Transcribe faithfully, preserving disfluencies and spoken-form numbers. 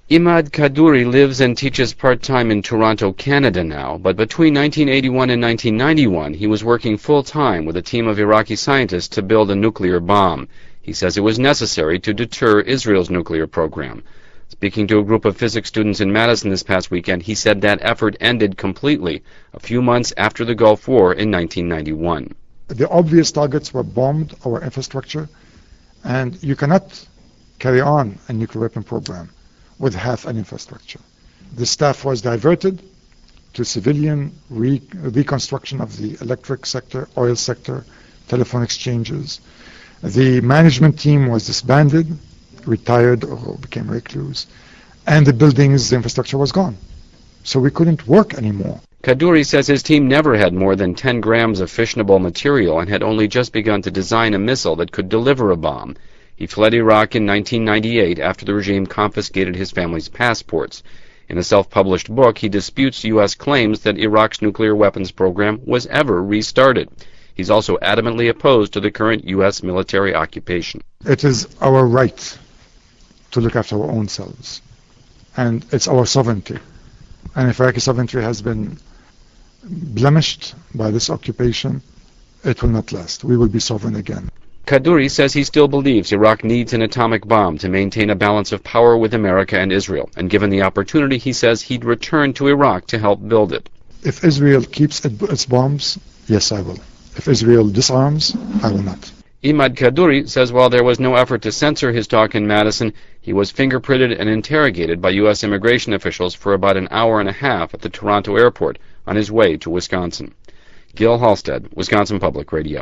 Imad Kaduri lives and teaches part-time in Toronto, Canada now, but between nineteen eighty-one and nineteen ninety-one he was working full-time with a team of Iraqi scientists to build a nuclear bomb. He says it was necessary to deter Israel's nuclear program. Speaking to a group of physics students in Madison this past weekend, he said that effort ended completely a few months after the Gulf War in nineteen ninety-one. The obvious targets were bombed, our infrastructure, and you cannot carry on a nuclear weapon program with half an infrastructure. The staff was diverted to civilian re reconstruction of the electric sector, oil sector, telephone exchanges. The management team was disbanded, retired or became recluse, and the buildings, the infrastructure was gone. So we couldn't work anymore. Kaduri says his team never had more than ten grams of fissionable material and had only just begun to design a missile that could deliver a bomb. He fled Iraq in nineteen ninety-eight after the regime confiscated his family's passports. In a self-published book, he disputes U S claims that Iraq's nuclear weapons program was ever restarted. He's also adamantly opposed to the current U S military occupation. It is our right to look after our own selves, and it's our sovereignty. And if Iraqi sovereignty has been blemished by this occupation, it will not last. We will be sovereign again. Kaduri says he still believes Iraq needs an atomic bomb to maintain a balance of power with America and Israel, and given the opportunity, he says he'd return to Iraq to help build it. If Israel keeps its bombs, yes, I will. If Israel disarms, I will not. Imad Kaduri says while there was no effort to censor his talk in Madison, he was fingerprinted and interrogated by U S immigration officials for about an hour and a half at the Toronto airport on his way to Wisconsin. Gil Halstead, Wisconsin Public Radio.